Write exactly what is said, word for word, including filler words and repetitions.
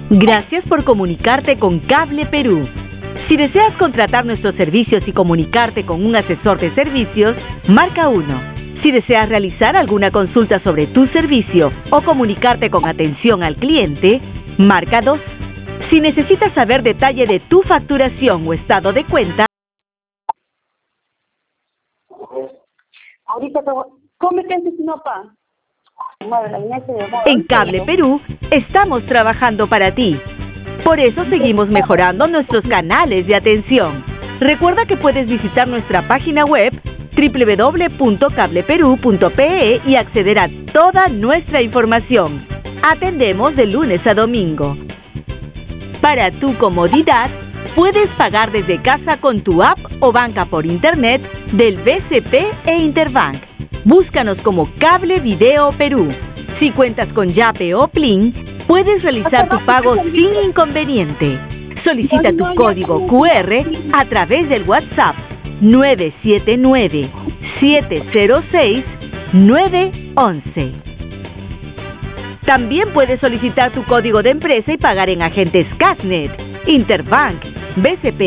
Gracias por comunicarte con Cable Perú. Si deseas contratar nuestros servicios y comunicarte con un asesor de servicios, marca uno. Si deseas realizar alguna consulta sobre tu servicio o comunicarte con atención al cliente, marca dos. Si necesitas saber detalle de tu facturación o estado de cuenta, ahorita te voy... Cómete antes si no, pa. en Cable Perú estamos trabajando para ti. Por eso seguimos mejorando nuestros canales de atención. Recuerda que puedes visitar nuestra página web doble u doble u doble u punto cable perú punto pe e y acceder a toda nuestra información. Atendemos de lunes a domingo. Para tu comodidad, puedes pagar desde casa con tu app o banca por internet del B C P e Interbank. Búscanos como Cable Video Perú. Si cuentas con Yape o Plin, puedes realizar tu pago sin inconveniente. Solicita tu código cu erre a través del WhatsApp nueve siete nueve, siete cero seis, nueve once. También puedes solicitar tu código de empresa y pagar en agentes Casnet, Interbank, B C P